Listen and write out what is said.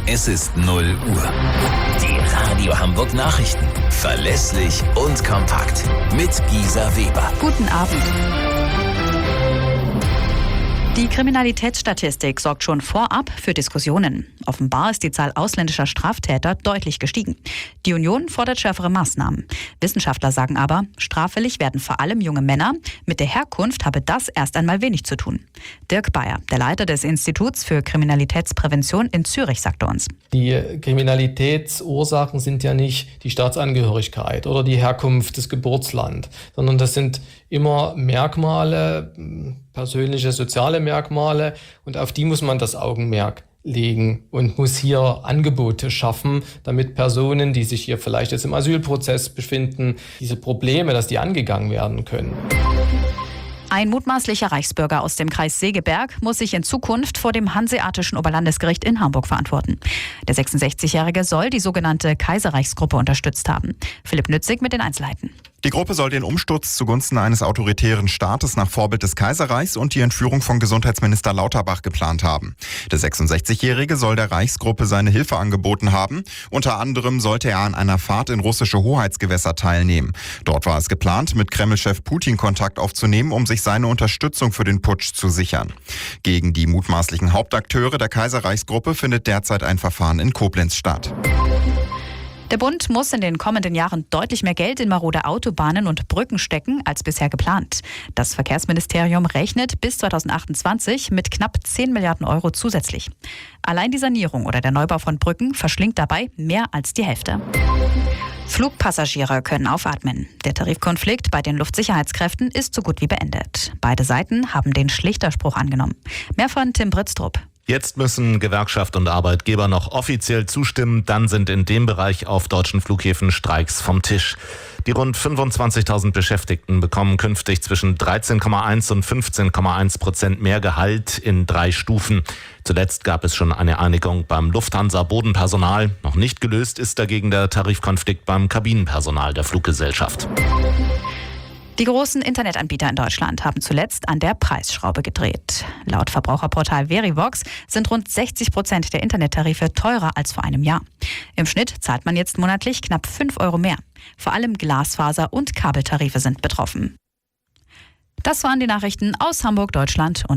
Es ist 0 Uhr. Die Radio Hamburg Nachrichten. Verlässlich und kompakt. Mit Gisa Weber. Guten Abend. Die Kriminalitätsstatistik sorgt schon vorab für Diskussionen. Offenbar ist die Zahl ausländischer Straftäter deutlich gestiegen. Die Union fordert schärfere Maßnahmen. Wissenschaftler sagen aber, straffällig werden vor allem junge Männer. Mit der Herkunft habe das erst einmal wenig zu tun. Dirk Bayer, der Leiter des Instituts für Kriminalitätsprävention in Zürich, sagte uns: Die Kriminalitätsursachen sind ja nicht die Staatsangehörigkeit oder die Herkunft, das Geburtsland, sondern das sind immer Merkmale, persönliche, soziale Merkmale, und auf die muss man das Augenmerk legen und muss hier Angebote schaffen, damit Personen, die sich hier vielleicht jetzt im Asylprozess befinden, diese Probleme, dass die angegangen werden können. Ein mutmaßlicher Reichsbürger aus dem Kreis Segeberg muss sich in Zukunft vor dem Hanseatischen Oberlandesgericht in Hamburg verantworten. Der 66-Jährige soll die sogenannte Kaiserreichsgruppe unterstützt haben. Philipp Nützig mit den Einzelheiten. Die Gruppe soll den Umsturz zugunsten eines autoritären Staates nach Vorbild des Kaiserreichs und die Entführung von Gesundheitsminister Lauterbach geplant haben. Der 66-Jährige soll der Reichsgruppe seine Hilfe angeboten haben. Unter anderem sollte er an einer Fahrt in russische Hoheitsgewässer teilnehmen. Dort war es geplant, mit Kreml-Chef Putin Kontakt aufzunehmen, um sich seine Unterstützung für den Putsch zu sichern. Gegen die mutmaßlichen Hauptakteure der Kaiserreichsgruppe findet derzeit ein Verfahren in Koblenz statt. Der Bund muss in den kommenden Jahren deutlich mehr Geld in marode Autobahnen und Brücken stecken als bisher geplant. Das Verkehrsministerium rechnet bis 2028 mit knapp 10 Milliarden Euro zusätzlich. Allein die Sanierung oder der Neubau von Brücken verschlingt dabei mehr als die Hälfte. Flugpassagiere können aufatmen. Der Tarifkonflikt bei den Luftsicherheitskräften ist so gut wie beendet. Beide Seiten haben den Schlichterspruch angenommen. Mehr von Tim Britztrup. Jetzt müssen Gewerkschaft und Arbeitgeber noch offiziell zustimmen, dann sind in dem Bereich auf deutschen Flughäfen Streiks vom Tisch. Die rund 25.000 Beschäftigten bekommen künftig zwischen 13,1 und 15,1% mehr Gehalt in 3 Stufen. Zuletzt gab es schon eine Einigung beim Lufthansa-Bodenpersonal. Noch nicht gelöst ist dagegen der Tarifkonflikt beim Kabinenpersonal der Fluggesellschaft. Die großen Internetanbieter in Deutschland haben zuletzt an der Preisschraube gedreht. Laut Verbraucherportal Verivox sind rund 60% der Internettarife teurer als vor einem Jahr. Im Schnitt zahlt man jetzt monatlich knapp 5 Euro mehr. Vor allem Glasfaser- und Kabeltarife sind betroffen. Das waren die Nachrichten aus Hamburg, Deutschland und